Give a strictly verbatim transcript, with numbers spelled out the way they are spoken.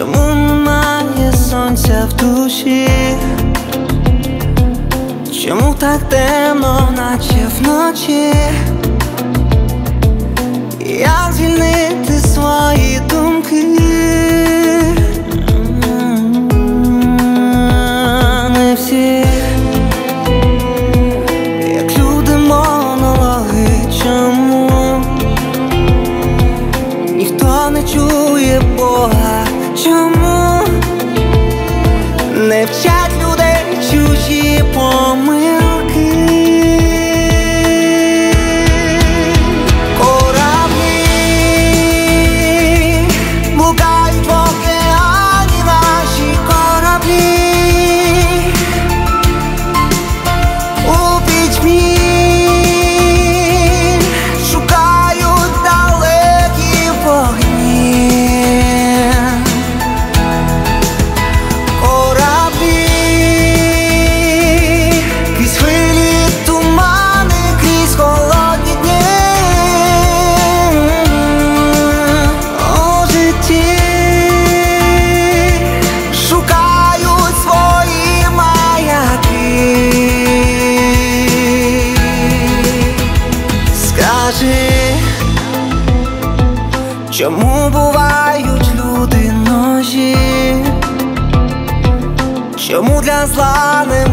Чому немає сонця в душі? Чому так темно, наче вночі? Як звільнити свої думки? Не всі, як люди монологи. Чому ніхто не чує Бога? Чому не вчать людей чужі помилки? Кораблі блукають в океані, наші кораблі у пітьмі шукають далекі вогні. Кораблі крізь хвилі, тумани, крізь холодні дні. У житті шукають свої маяки. Скажи, чому бувають люди ножі? Чому для зла немає